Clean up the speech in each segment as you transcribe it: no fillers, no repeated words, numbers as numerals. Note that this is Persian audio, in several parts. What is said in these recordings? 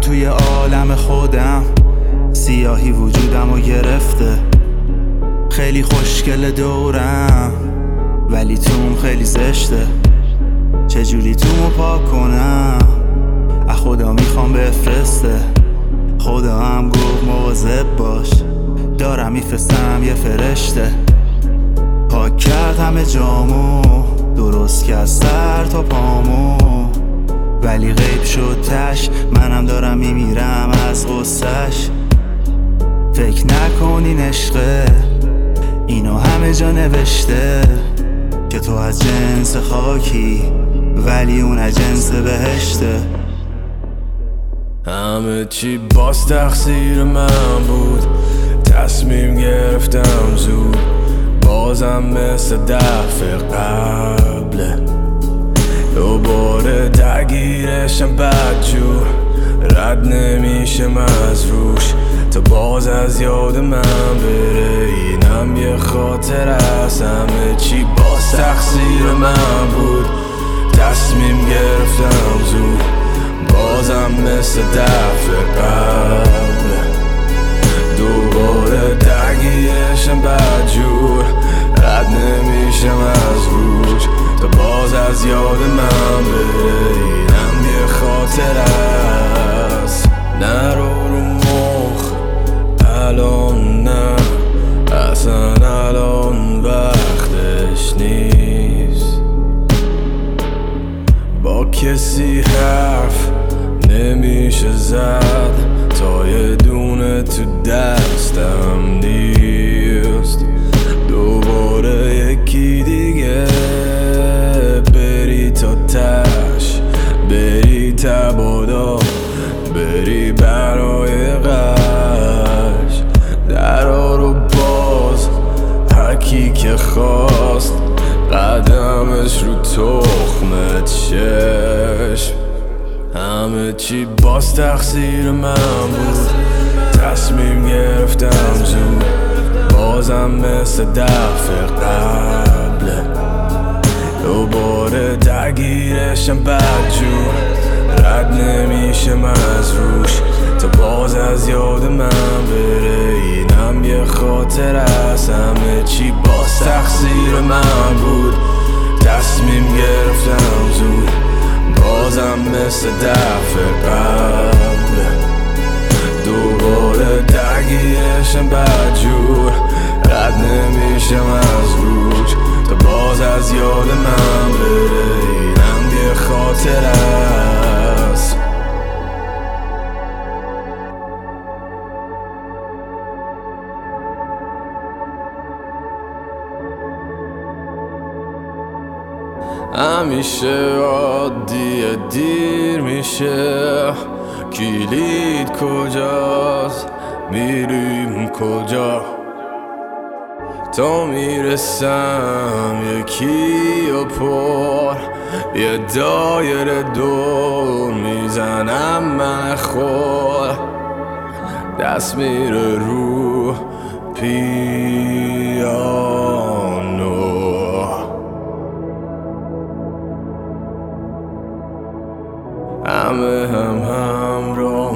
توی عالم خودم، سیاهی وجودمو گرفته. خیلی خوشگل دورم ولی توم خیلی زشته. چجوری تومو پاک کنم؟ از خدا میخوام بفرسته. خدا هم گفت مواظب باش، دارم میفرستم یه فرشته. پاک کرد همه جامو، درست کرد سر تا پامو، ولی غیب شد تش. منم دارم میمیرم از غصه‌ش. فکر نکنین عشقه اینو همه جا نوشته که تو از جنس خاکی ولی اون از جنس بهشته. همه چی باز تقصیر من بود، تصمیم گرفتم زود. بازم مثل دفعه قبله، دوباره درگیرشم بدجور. رد نمیشم از روش تا باز از یاد من بره. اینم یه خاطر از همه چی باز تقصیر من بود، تصمیم گرفتم زود. بازم مثل دفعه قبله، دوباره درگیرشم بدجور. رد نمیشم از روش تا باز از یاد من بره. اینم یه خاطر است. نرو رو مخ الان، نه اصلا الان وقتش نیست. با کسی حرف نمیشه زد تا یه دونه تو دستم نیست. دوباره یکی دیگه بری تا تش، بری تبادا، بری برای قش. درا رو باز هرکی که خواست، قدمش رو تخم چشم. همه چی باز تقصیر من بود، تصمیم گرفتم زود. بازم مثل دفعه قبله، دوباره درگیرشم بدجور. رد نمیشم از روش تا باز از یاد من بره. اینم یه خاطر از همه چی باز تقصیر من بود، تصمیم گرفتم زود. بازم مثل دفعه قبله، دوباره درگیرشم بدجور. رد نمیشم از روش تا باز از یاد من بره. اینم یه خاطر است. همیشه عادیه، دیر میشه. کلید کجاست؟ میریم کجا؟ تا میرسم یکی و پر، یه دایره دور میزنم من خور. دست میره رو پیانو، همه همراه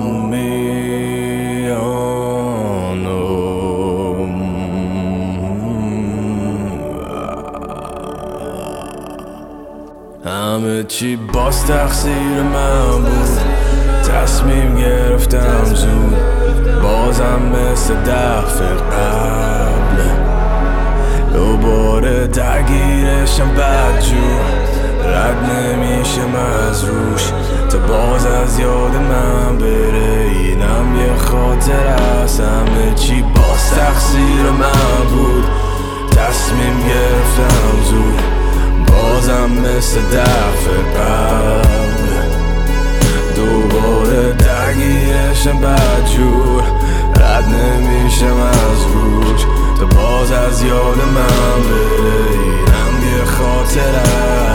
همه چی باز تقصیر من بود، تصمیم گرفتم زود. بازم مثل دفعه قبله، دوباره درگیرشم بدجور. رد نمیشم از روش تا باز از یاد من بره. اینم یه خاطر از همه چی باز تقصیر من بود، تصمیم گرفتم زود. بازم مثل دفعه قبله، دوباره درگیرشم بدجور. رد نمیشم از روش تا باز از یاد من بره. اینم یه خاطر